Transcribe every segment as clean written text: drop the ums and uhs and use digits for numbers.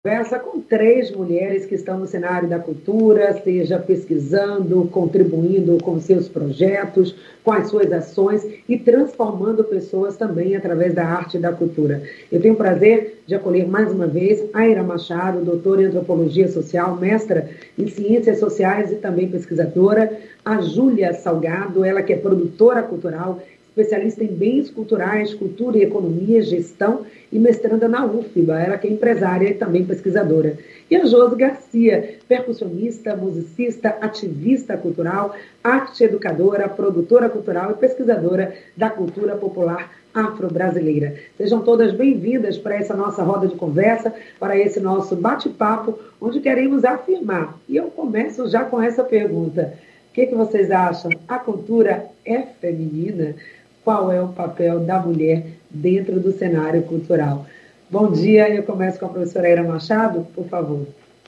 Conversa com três mulheres que estão no cenário da cultura, seja pesquisando, contribuindo com seus projetos, com as suas ações e transformando pessoas também através da arte e da cultura. Eu tenho o prazer de acolher mais uma vez a Aira Machado, doutora em Antropologia Social, mestra em Ciências Sociais e também pesquisadora, a Júlia Salgado, ela que é produtora cultural, especialista em bens culturais, cultura e economia, gestão e mestranda na UFBA, ela que é empresária e também pesquisadora. E a Josi Garcia, percussionista, musicista, ativista cultural, arte educadora, produtora cultural e pesquisadora da cultura popular afro-brasileira. Sejam todas bem-vindas para essa nossa roda de conversa, para esse nosso bate-papo, onde queremos afirmar. E eu começo já com essa pergunta. O que vocês acham? A cultura é feminina? Qual é o papel da mulher dentro do cenário cultural? Bom dia, eu começo com a professora Aira Machado, por favor.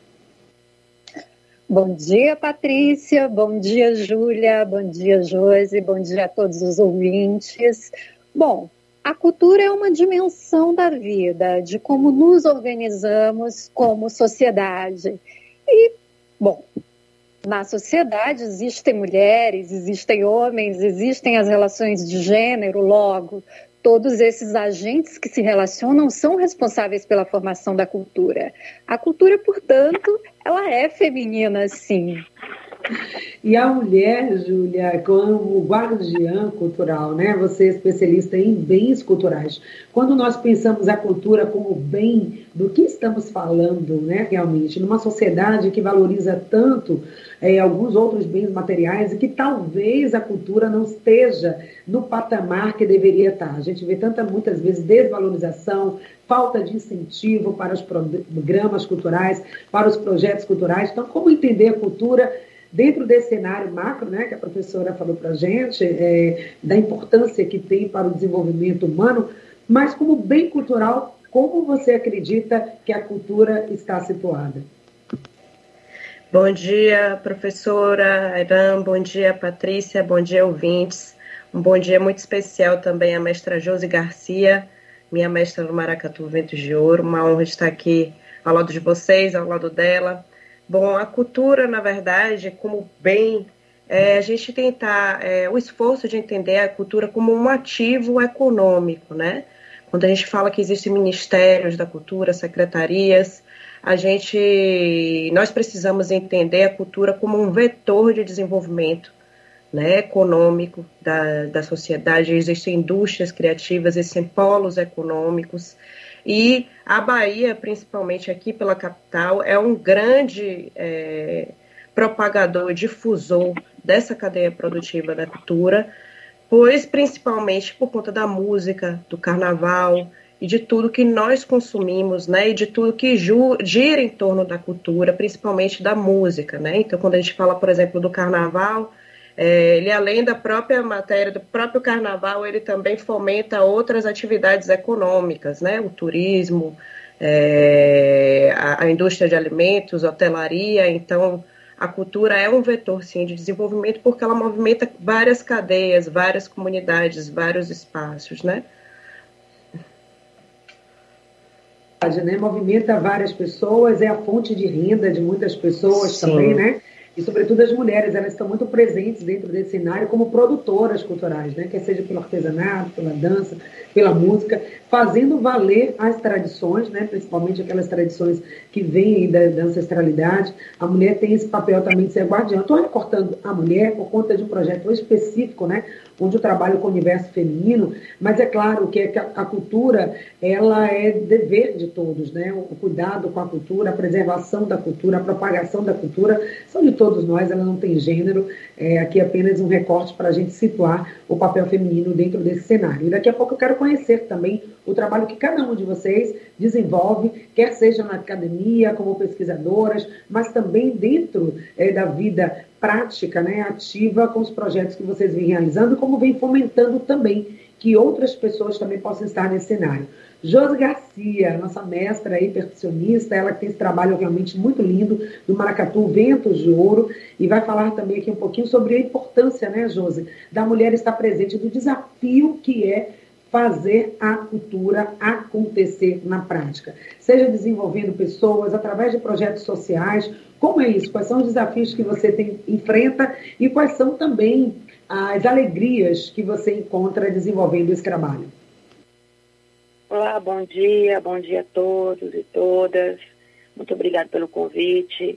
Bom dia, Patrícia, bom dia, Júlia, bom dia, Josi, bom dia a todos os ouvintes. Bom, a cultura é uma dimensão da vida, de como nos organizamos como sociedade. E, bom, na sociedade existem mulheres, existem homens, existem as relações de gênero, logo, todos esses agentes que se relacionam são responsáveis pela formação da cultura. A cultura, portanto, ela é feminina, sim. E a mulher, Júlia, como guardiã cultural, né? Você é especialista em bens culturais. Quando nós pensamos a cultura como bem, do que estamos falando, né, realmente? Numa sociedade que valoriza tanto alguns outros bens materiais e que talvez a cultura não esteja no patamar que deveria estar. A gente vê muitas vezes desvalorização, falta de incentivo para os programas culturais, para os projetos culturais. Então, como entender a cultura dentro desse cenário macro, né, que a professora falou para a gente, da importância que tem para o desenvolvimento humano, mas como bem cultural, como você acredita que a cultura está situada? Bom dia, professora Aira, bom dia, Patrícia, bom dia, ouvintes. Um bom dia muito especial também à mestra Josi Garcia, minha mestra do Maracatu Ventos de Ouro. Uma honra estar aqui ao lado de vocês, ao lado dela. Bom, a cultura, na verdade, como bem, a gente tentar, o esforço de entender a cultura como um ativo econômico, né? Quando a gente fala que existem ministérios da cultura, secretarias, nós precisamos entender a cultura como um vetor de desenvolvimento, né, econômico da sociedade. Existem indústrias criativas, existem polos econômicos, e a Bahia, principalmente aqui pela capital, é um grande propagador, difusor dessa cadeia produtiva da cultura, pois principalmente por conta da música, do carnaval e de tudo que nós consumimos, né, e de tudo que gira em torno da cultura, principalmente da música, né? Então, quando a gente fala, por exemplo, do carnaval, ele, além da própria matéria, do próprio carnaval, ele também fomenta outras atividades econômicas, né? O turismo, a indústria de alimentos, hotelaria. Então, a cultura é um vetor, sim, de desenvolvimento, porque ela movimenta várias cadeias, várias comunidades, vários espaços, né? Né? Movimenta várias pessoas, é a fonte de renda de muitas pessoas. Sim. Também, né? E, sobretudo, as mulheres, elas estão muito presentes dentro desse cenário como produtoras culturais, né? Quer seja pelo artesanato, pela dança, pela música, fazendo valer as tradições, né? Principalmente aquelas tradições que vêm da ancestralidade. A mulher tem esse papel também de ser guardiã. Estou recortando a mulher por conta de um projeto específico, né? Onde eu trabalho com o universo feminino, mas é claro que a cultura, ela é dever de todos, né? O cuidado com a cultura, a preservação da cultura, a propagação da cultura, são de todos nós, ela não tem gênero. Aqui é apenas um recorte para a gente situar o papel feminino dentro desse cenário. E daqui a pouco eu quero conhecer também o trabalho que cada um de vocês desenvolve, quer seja na academia, como pesquisadoras, mas também dentro da vida prática, né, ativa, com os projetos que vocês vêm realizando, como vem fomentando também que outras pessoas também possam estar nesse cenário. Josi Garcia, nossa mestra aí, percussionista, ela que tem esse trabalho realmente muito lindo do Maracatu Ventos de Ouro, e vai falar também aqui um pouquinho sobre a importância, né, Josi, da mulher estar presente, do desafio que é fazer a cultura acontecer na prática? Seja desenvolvendo pessoas através de projetos sociais. Como é isso? Quais são os desafios que você enfrenta e quais são também as alegrias que você encontra desenvolvendo esse trabalho? Olá, bom dia a todos e todas. Muito obrigada pelo convite.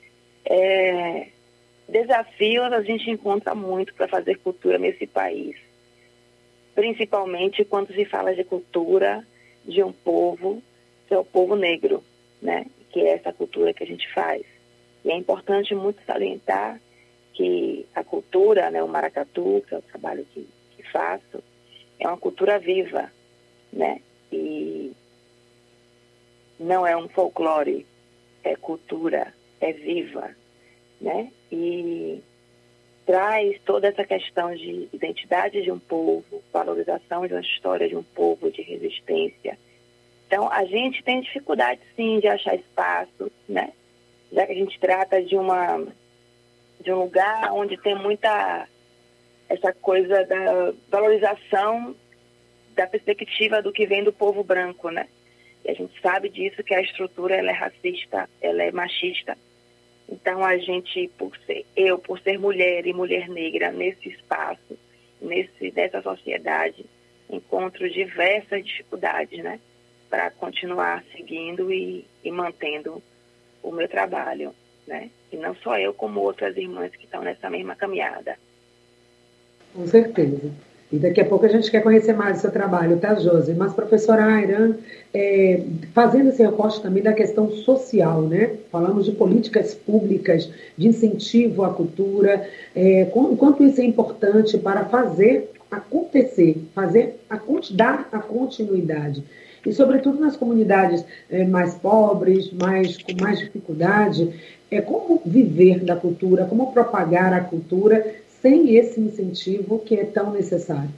Desafios a gente encontra muito para fazer cultura nesse país, principalmente quando se fala de cultura de um povo, que é o povo negro, né? Que é essa cultura que a gente faz. E é importante muito salientar que a cultura, né, o maracatu, que é o trabalho que faço, é uma cultura viva, né? E não é um folclore, é cultura, é viva, né? E traz toda essa questão de identidade de um povo, valorização de uma história de um povo, de resistência. Então, a gente tem dificuldade, sim, de achar espaço, né? Já que a gente trata de um lugar onde tem muita essa coisa da valorização da perspectiva do que vem do povo branco, né? E a gente sabe disso, que a estrutura ela é racista, ela é machista. Então, a gente, por ser mulher e mulher negra nesse espaço, nessa sociedade, encontro diversas dificuldades, né? Para continuar seguindo e mantendo o meu trabalho, né? E não só eu, como outras irmãs que estão nessa mesma caminhada. Com certeza. E daqui a pouco a gente quer conhecer mais o seu trabalho, tá, Josi? Mas, professora Ayran, fazendo esse recorte também da questão social, né? Falamos de políticas públicas, de incentivo à cultura, quanto isso é importante para fazer acontecer, dar a continuidade. E, sobretudo, nas comunidades mais pobres, com mais dificuldade, como viver da cultura, como propagar a cultura sem esse incentivo que é tão necessário?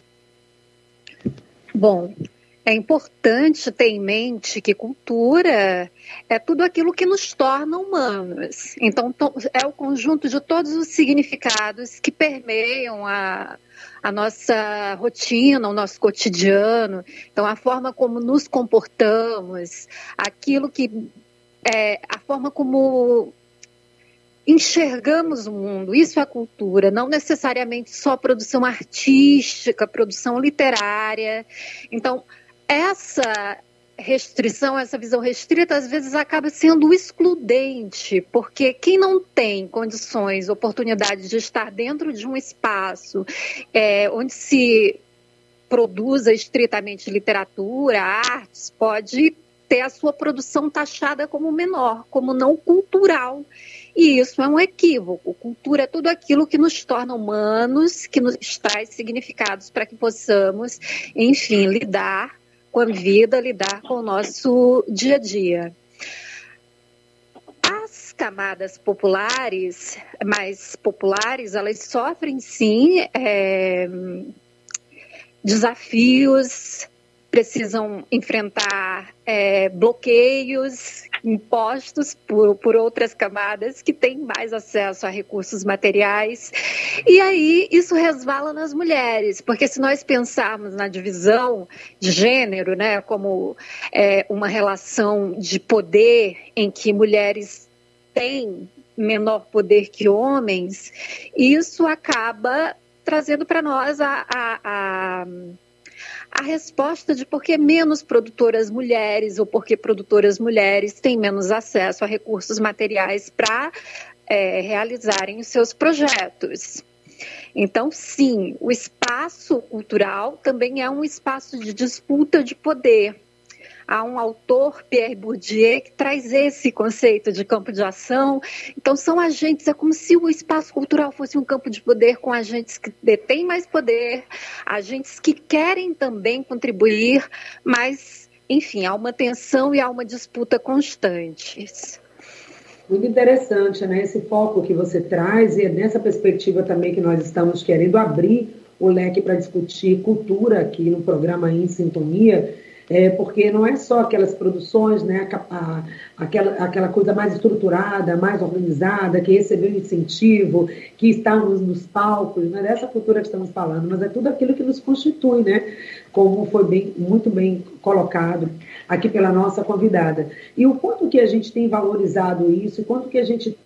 Bom, é importante ter em mente que cultura é tudo aquilo que nos torna humanos. Então, é o conjunto de todos os significados que permeiam a nossa rotina, o nosso cotidiano. Então, a forma como nos comportamos, a forma como enxergamos o mundo, isso é cultura, não necessariamente só produção artística, produção literária. Então, essa restrição, essa visão restrita, às vezes acaba sendo excludente, porque quem não tem condições, oportunidades de estar dentro de um espaço onde se produza estritamente literatura, artes, pode ter a sua produção taxada como menor, como não cultural. E isso é um equívoco. Cultura é tudo aquilo que nos torna humanos, que nos traz significados para que possamos, enfim, lidar com a vida, lidar com o nosso dia a dia. As camadas mais populares, elas sofrem, sim, desafios, precisam enfrentar bloqueios impostos por outras camadas que têm mais acesso a recursos materiais. E aí isso resvala nas mulheres, porque se nós pensarmos na divisão de gênero, né, como uma relação de poder em que mulheres têm menor poder que homens, isso acaba trazendo para nós a resposta de por que menos produtoras mulheres ou por que produtoras mulheres têm menos acesso a recursos materiais para realizarem os seus projetos. Então, sim, o espaço cultural também é um espaço de disputa de poder. Há um autor, Pierre Bourdieu, que traz esse conceito de campo de ação. Então, são agentes, é como se o espaço cultural fosse um campo de poder com agentes que detêm mais poder, agentes que querem também contribuir, mas, enfim, há uma tensão e há uma disputa constantes. Muito interessante, né? Esse foco que você traz, e é nessa perspectiva também que nós estamos querendo abrir o leque para discutir cultura aqui no programa Em Sintonia. porque não é só aquelas produções, né, aquela coisa mais estruturada, mais organizada, que recebeu incentivo, que está nos palcos, não é dessa cultura que estamos falando, mas é tudo aquilo que nos constitui, né, como foi muito bem colocado aqui pela nossa convidada. E o quanto que a gente tem valorizado isso, o quanto que a gente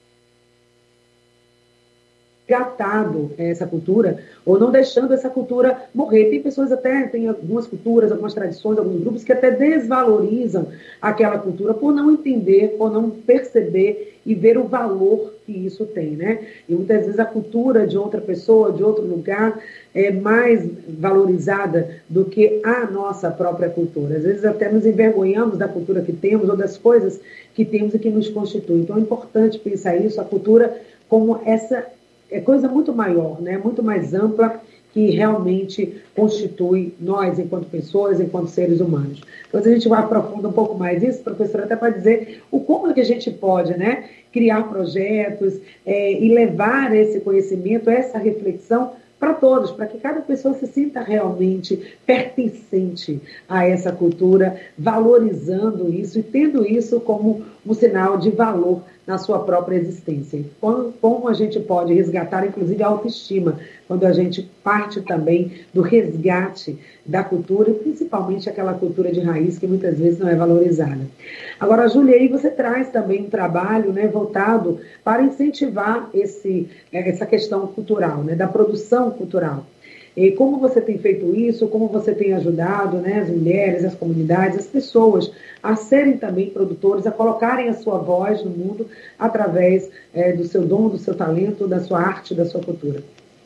resgatado essa cultura, ou não deixando essa cultura morrer. Tem pessoas até, tem algumas culturas, algumas tradições, alguns grupos que até desvalorizam aquela cultura por não entender, por não perceber e ver o valor que isso tem, né? E muitas vezes a cultura de outra pessoa, de outro lugar, é mais valorizada do que a nossa própria cultura. Às vezes até nos envergonhamos da cultura que temos ou das coisas que temos e que nos constituem. Então é importante pensar isso, a cultura como essa coisa muito maior, né? Muito mais ampla, que realmente constitui nós, enquanto pessoas, enquanto seres humanos. Então, a gente vai aprofundar um pouco mais isso, professora, até para dizer como é que a gente pode, né, criar projetos e levar esse conhecimento, essa reflexão para todos, para que cada pessoa se sinta realmente pertencente a essa cultura, valorizando isso e tendo isso como um sinal de valor na sua própria existência. Como a gente pode resgatar, inclusive, a autoestima, quando a gente parte também do resgate da cultura, e principalmente aquela cultura de raiz que muitas vezes não é valorizada. Agora, Júlia, aí você traz também um trabalho, né, voltado para incentivar essa questão cultural, né, da produção cultural. E como você tem feito isso, como você tem ajudado, né, as mulheres, as comunidades, as pessoas a serem também produtores, a colocarem a sua voz no mundo através do seu dom, do seu talento, da sua arte, da sua cultura.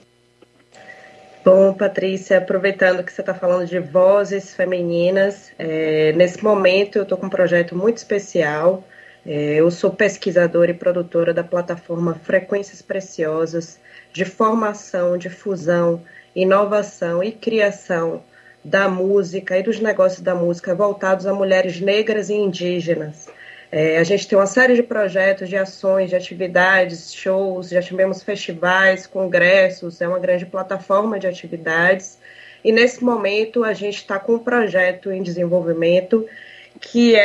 Bom, Patrícia, aproveitando que você está falando de vozes femininas, nesse momento eu estou com um projeto muito especial. Eu sou pesquisadora e produtora da plataforma Frequências Preciosas, de formação, difusão, inovação e criação da música e dos negócios da música voltados a mulheres negras e indígenas. A gente tem uma série de projetos, de ações, de atividades, shows, já tivemos festivais, congressos, é uma grande plataforma de atividades. E nesse momento a gente está com um projeto em desenvolvimento que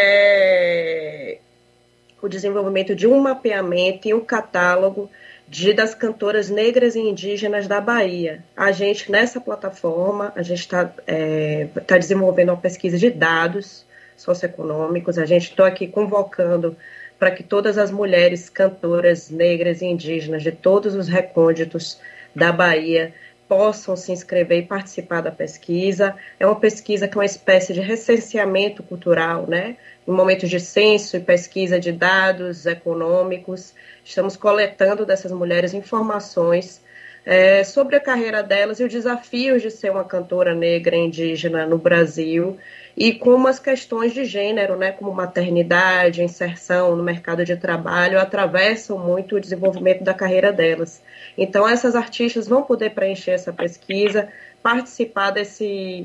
é o desenvolvimento de um mapeamento e um catálogo das cantoras negras e indígenas da Bahia. A gente, nessa plataforma, a gente está desenvolvendo uma pesquisa de dados socioeconômicos. A gente está aqui convocando para que todas as mulheres cantoras negras e indígenas de todos os recônditos da Bahia possam se inscrever e participar da pesquisa. É uma pesquisa que é uma espécie de recenseamento cultural, né? Em momentos de censo e pesquisa de dados econômicos, estamos coletando dessas mulheres informações sobre a carreira delas e os desafios de ser uma cantora negra e indígena no Brasil, e como as questões de gênero, né, como maternidade, inserção no mercado de trabalho, atravessam muito o desenvolvimento da carreira delas. Então, essas artistas vão poder preencher essa pesquisa, participar desse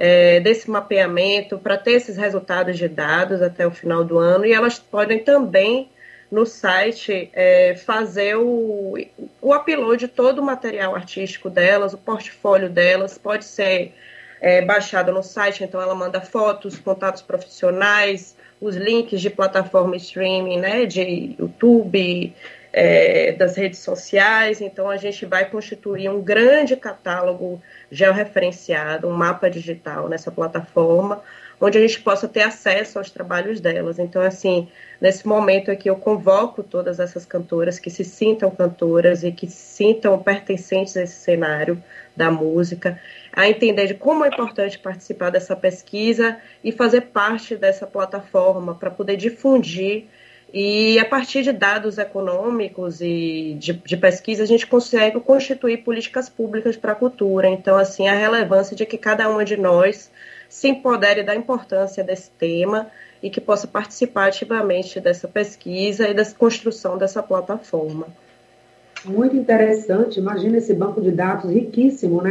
mapeamento, para ter esses resultados de dados até o final do ano, e elas podem também, no site, fazer o upload de todo o material artístico delas, o portfólio delas, pode ser baixado no site, então ela manda fotos, contatos profissionais, os links de plataforma streaming, né, de YouTube, das redes sociais. Então a gente vai constituir um grande catálogo georreferenciado, um mapa digital nessa plataforma, onde a gente possa ter acesso aos trabalhos delas. Então, assim, nesse momento aqui eu convoco todas essas cantoras que se sintam cantoras e que se sintam pertencentes a esse cenário da música, a entender de como é importante participar dessa pesquisa e fazer parte dessa plataforma para poder difundir. E a partir de dados econômicos e de pesquisa, a gente consegue constituir políticas públicas para a cultura. Então, assim, a relevância de que cada uma de nós se empodere da importância desse tema e que possa participar ativamente dessa pesquisa e da construção dessa plataforma. Muito interessante, imagina esse banco de dados riquíssimo, né?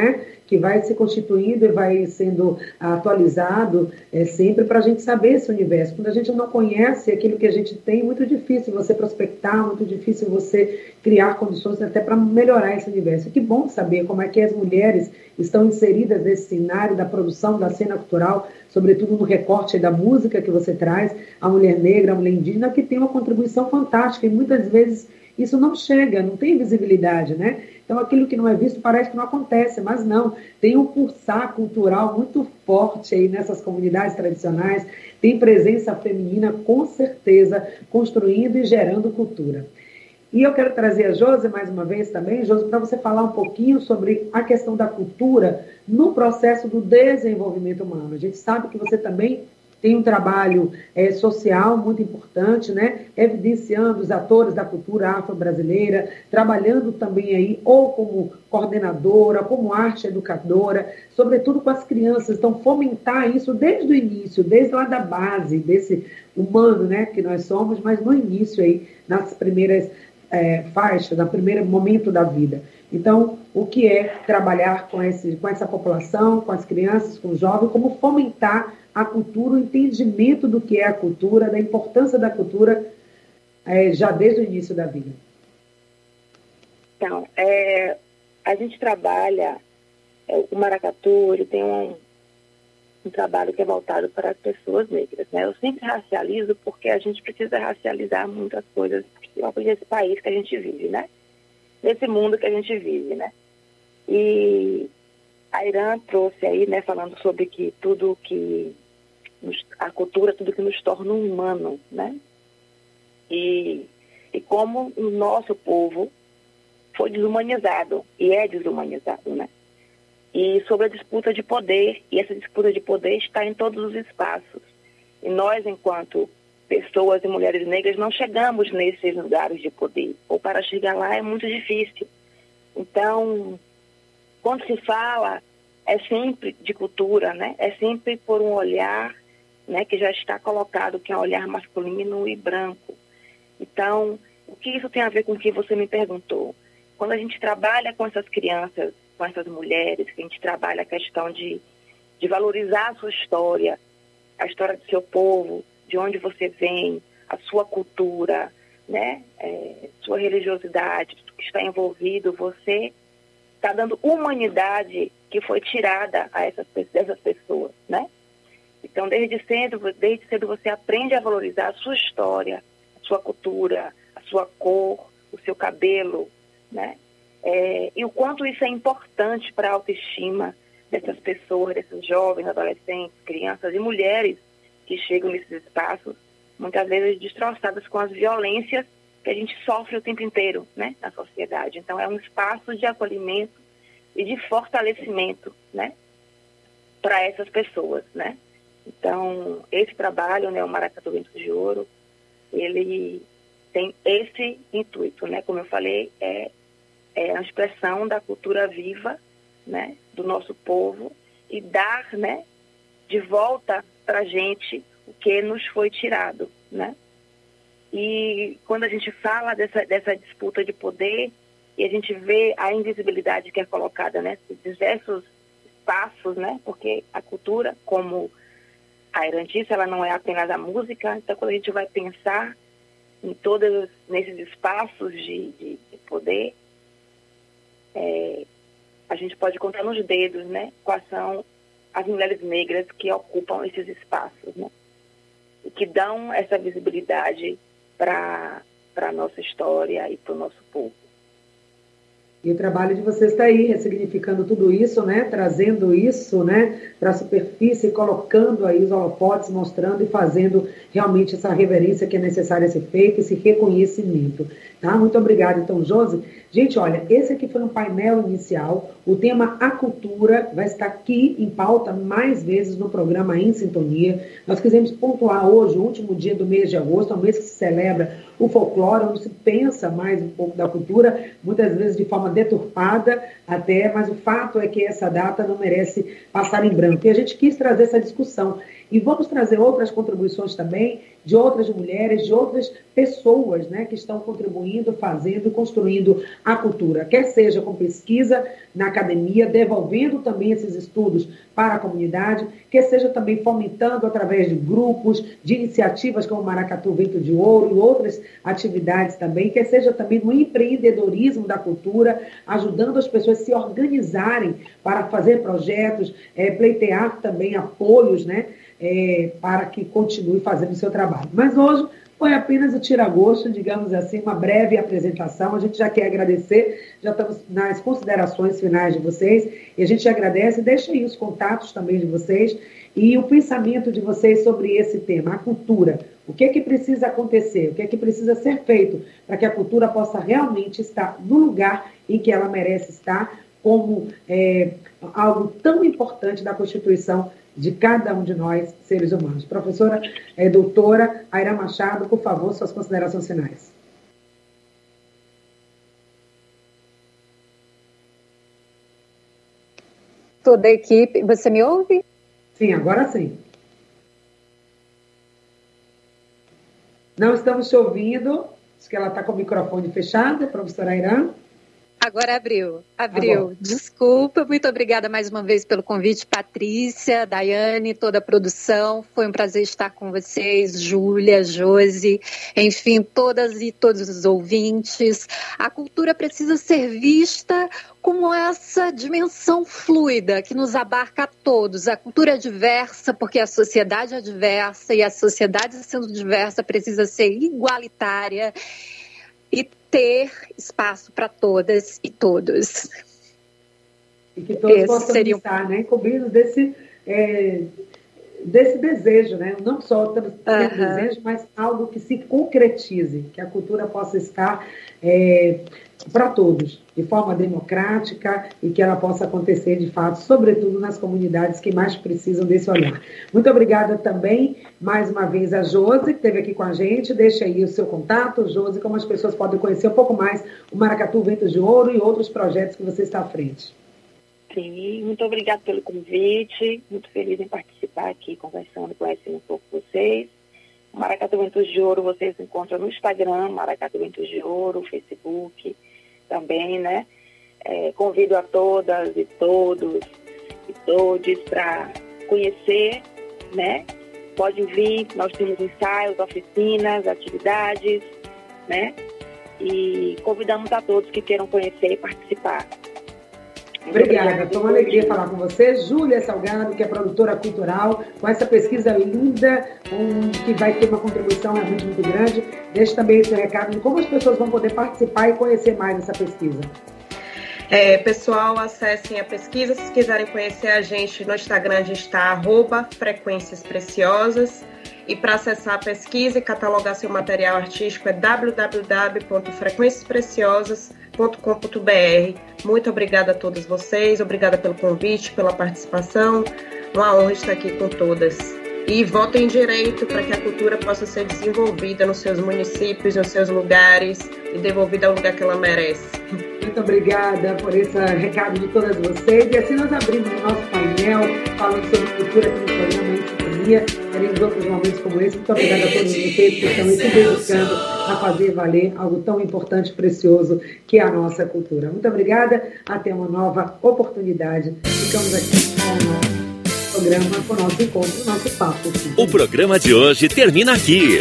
que vai se constituindo e vai sendo atualizado sempre para a gente saber esse universo. Quando a gente não conhece aquilo que a gente tem, é muito difícil você prospectar, muito difícil você criar condições até para melhorar esse universo. Que bom saber como é que as mulheres estão inseridas nesse cenário da produção da cena cultural, sobretudo no recorte da música que você traz, a mulher negra, a mulher indígena, que tem uma contribuição fantástica e muitas vezes isso não chega, não tem visibilidade, né? Então, aquilo que não é visto parece que não acontece, mas não. Tem um pulsar cultural muito forte aí nessas comunidades tradicionais, tem presença feminina, com certeza, construindo e gerando cultura. E eu quero trazer a Josi mais uma vez também, Josi, para você falar um pouquinho sobre a questão da cultura no processo do desenvolvimento humano. A gente sabe que você também tem um trabalho social muito importante, né? Evidenciando os atores da cultura afro-brasileira, trabalhando também aí ou como coordenadora, como arte educadora, sobretudo com as crianças. Então, fomentar isso desde o início, desde lá da base, desse humano, né, que nós somos, mas no início aí, nas primeiras faixas, no primeiro momento da vida. Então, o que é trabalhar com essa população, com as crianças, com os jovens, como fomentar a cultura, o entendimento do que é a cultura, da importância da cultura, já desde o início da vida. Então, a gente trabalha, o Maracatu, ele tem um trabalho que é voltado para as pessoas negras, né? Eu sempre racializo porque a gente precisa racializar muitas coisas nesse país que a gente vive, né? Nesse mundo que a gente vive, né? E a Irã trouxe aí, né, falando sobre que tudo que a cultura, tudo que nos torna humano, né? E como o nosso povo foi desumanizado e é desumanizado, né? E sobre a disputa de poder, e essa disputa de poder está em todos os espaços. E nós, enquanto pessoas e mulheres negras, não chegamos nesses lugares de poder, ou para chegar lá é muito difícil. Então, quando se fala, é sempre de cultura, né? É sempre por um olhar, né, que já está colocado, que é um olhar masculino e branco. Então, o que isso tem a ver com o que você me perguntou? Quando a gente trabalha com essas crianças, com essas mulheres, que a gente trabalha a questão de valorizar a sua história, a história do seu povo, de onde você vem, a sua cultura, né, sua religiosidade, tudo que está envolvido, você está dando humanidade que foi tirada dessas pessoas, né? Então, desde cedo você aprende a valorizar a sua história, a sua cultura, a sua cor, o seu cabelo, né? E o quanto isso é importante para a autoestima dessas pessoas, desses jovens, adolescentes, crianças e mulheres que chegam nesses espaços, muitas vezes destroçadas com as violências que a gente sofre o tempo inteiro, né, na sociedade. Então, é um espaço de acolhimento e de fortalecimento, né, para essas pessoas, né. Então, esse trabalho, né, o Maracatu Ventos de Ouro, ele tem esse intuito, né, como eu falei, é a expressão da cultura viva, né, do nosso povo e dar, né, de volta para a gente o que nos foi tirado, né? E quando a gente fala dessa disputa de poder e a gente vê a invisibilidade que é colocada nesses diversos espaços, né? Porque a cultura, como a Irã disse, ela não é apenas a música. Então, quando a gente vai pensar em todos nesses espaços de poder, a gente pode contar nos dedos, né? Quais são as mulheres negras que ocupam esses espaços, né? E que dão essa visibilidade para a nossa história e para o nosso povo. E o trabalho de vocês está aí, ressignificando tudo isso, né? Trazendo isso, né, para a superfície, colocando aí os holofotes, mostrando e fazendo realmente essa reverência que é necessária ser feita, esse reconhecimento. Tá? Muito obrigada, então, Josi. Gente, olha, esse aqui foi um painel inicial. O tema A Cultura vai estar aqui em pauta mais vezes no programa Em Sintonia. Nós quisemos pontuar hoje, o último dia do mês de agosto, é um mês que se celebra o folclore, onde se pensa mais um pouco da cultura, muitas vezes de forma deturpada até, mas o fato é que essa data não merece passar em branco. E a gente quis trazer essa discussão. E vamos trazer outras contribuições também de outras mulheres, de outras pessoas, né, que estão contribuindo, fazendo, construindo a cultura, quer seja com pesquisa na academia, devolvendo também esses estudos para a comunidade, quer seja também fomentando através de grupos, de iniciativas como Maracatu Vento de Ouro e outras atividades também, quer seja também no empreendedorismo da cultura, ajudando as pessoas a se organizarem para fazer projetos, pleitear também apoios, né, para que continue fazendo o seu trabalho. Mas hoje foi apenas o tira-gosto, digamos assim, uma breve apresentação. A gente já quer agradecer, já estamos nas considerações finais de vocês, e a gente agradece, deixa aí os contatos também de vocês e o pensamento de vocês sobre esse tema, a cultura. O que é que precisa acontecer? O que é que precisa ser feito para que a cultura possa realmente estar no lugar em que ela merece estar, como algo tão importante da Constituição de cada um de nós, seres humanos. Professora doutora Aira Machado, por favor, suas considerações finais. Toda a equipe, você me ouve? Sim, agora sim. Não estamos te ouvindo, acho que ela está com o microfone fechado, professora Aira. Agora abriu. Desculpa, muito obrigada mais uma vez pelo convite, Patrícia, Daiane, toda a produção. Foi um prazer estar com vocês, Júlia, Josi, enfim, todas e todos os ouvintes. A cultura precisa ser vista como essa dimensão fluida que nos abarca a todos. A cultura é diversa porque a sociedade é diversa e a sociedade, sendo diversa, precisa ser igualitária e ter espaço para todas e todos. E que todos possam estar, né, cobrindo desse desejo, né? Não só ter desejo, mas algo que se concretize, que a cultura possa estar para todos, de forma democrática, e que ela possa acontecer, de fato, sobretudo nas comunidades que mais precisam desse olhar. Muito obrigada também, mais uma vez, a Josi, que esteve aqui com a gente. Deixa aí o seu contato, Josi, como as pessoas podem conhecer um pouco mais o Maracatu Vento de Ouro e outros projetos que você está à frente. Sim, muito obrigada pelo convite, muito feliz em participar aqui, conversando, conhecendo um pouco vocês. O Maracatu Ventos de Ouro vocês encontram no Instagram, Maracatu Ventos de Ouro, Facebook também, né? Convido a todas e todos e todes para conhecer, né? Podem vir, nós temos ensaios, oficinas, atividades, né? E convidamos a todos que queiram conhecer e participar. Obrigada, foi uma alegria falar com você. Júlia Salgado, que é produtora cultural, com essa pesquisa linda, que vai ter uma contribuição realmente muito grande. Deixe também esse recado de como as pessoas vão poder participar e conhecer mais essa pesquisa. Pessoal, acessem a pesquisa. Se quiserem conhecer a gente no Instagram, a gente está @frequências preciosas. E para acessar a pesquisa e catalogar seu material artístico é www.frequenciaspreciosas.com.br. Muito obrigada a todas vocês, obrigada pelo convite, pela participação. Uma honra estar aqui com todas. E votem direito para que a cultura possa ser desenvolvida nos seus municípios, nos seus lugares e devolvida ao lugar que ela merece. Muito obrigada por esse recado de todas vocês. E assim nós abrimos o nosso painel falando sobre cultura aqui no programa Em Sintonia. Teremos outros momentos como esse. Muito obrigada a todos vocês que estão se dedicando a fazer valer algo tão importante e precioso que é a nossa cultura. Muito obrigada. Até uma nova oportunidade. Ficamos aqui com o nosso programa, com o nosso encontro, o nosso papo. O programa de hoje termina aqui.